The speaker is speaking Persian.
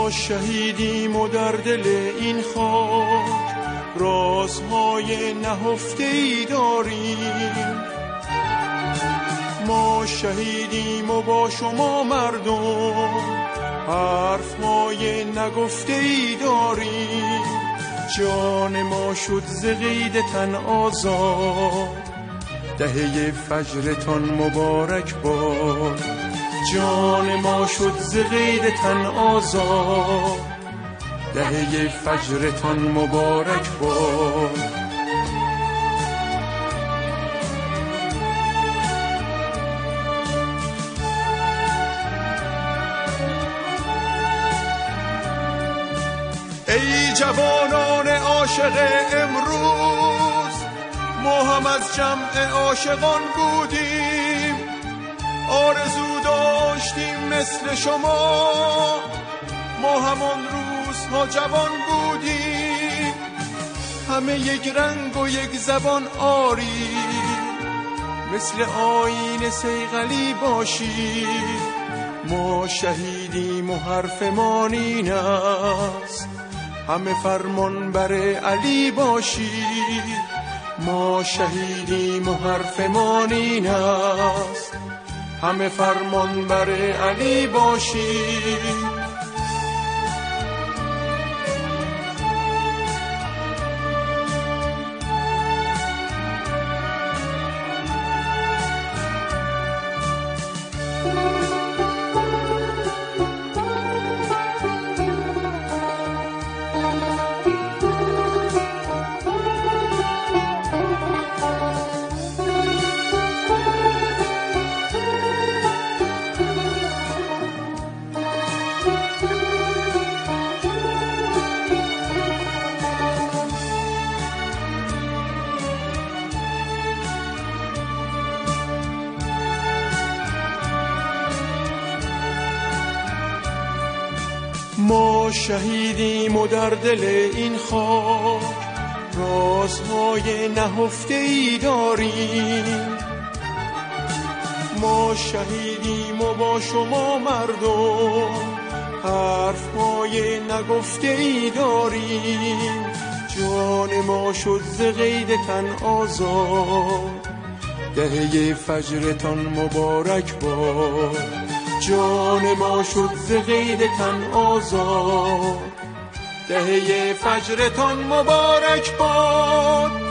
ما شهیدیم و در دل این خاک رازهای نهفته‌ای داریم. ما شهیدیم و با شما مردم حرفهای نگفته‌ای داریم. جان ما شد ز قید تن آزاد، دهه فجرتان مبارک باد. جان ما شد ز قید تن آزاد، دهه فجرتان مبارک باد. ای جوانان عاشق امروز، ما هم از جمع عاشقان بودیم. آرزو داشتیم مثل شما، ما همان روزها جوان بودیم. همه یک رنگ و یک زبان آری، مثل آیین صیقلی باشی. ما شهیدیم و حرفمان این است، همه فرمان بر علی باشی. ما شهیدیم و حرفمان این است، همه فرمان بر علی باشی. ما شهیدیم و در دل این خاک رازهای نهفته‌ای داریم. ما شهیدیم و با شما مردم حرفهای نگفته‌ای داریم. جان ما شد ز قید تن آزاد، دهه فجرتان مبارک باد. جان ما شد ز قید تن آزاد، دهه فجرتان مبارک باد.